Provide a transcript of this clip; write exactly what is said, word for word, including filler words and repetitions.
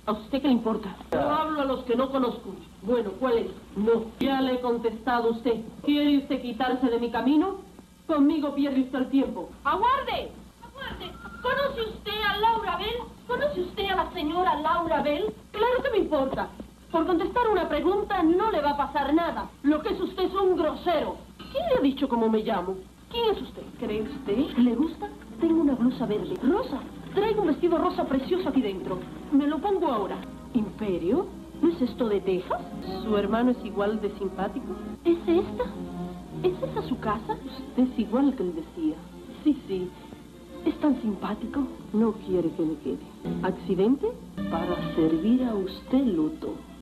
¿A usted qué le importa? Yo hablo a los que no conozco. Bueno, ¿cuál es? No. Ya le he contestado a usted. ¿Quiere usted quitarse de mi camino? Conmigo pierde usted el tiempo. ¡Aguarde! ¡Aguarde! ¿Conoce usted a Laura Bell? ¿Conoce usted a la señora Laura Bell? Claro que me importa. Por contestar una pregunta no le va a pasar nada. Lo que es usted es un grosero. ¿Quién le ha dicho cómo me llamo? ¿Quién es usted? ¿Cree usted? ¿Le gusta? Tengo una blusa verde. ¿Rosa? Traigo un vestido rosa precioso aquí dentro. Me lo pongo ahora. ¿Imperio? ¿No es esto de Texas? ¿Su hermano es igual de simpático? ¿Es esta? ¿Es esa su casa? Usted es igual que él decía. Sí, sí. Es tan simpático. No quiere que me quede. ¿Accidente? Para servir a usted, Luto.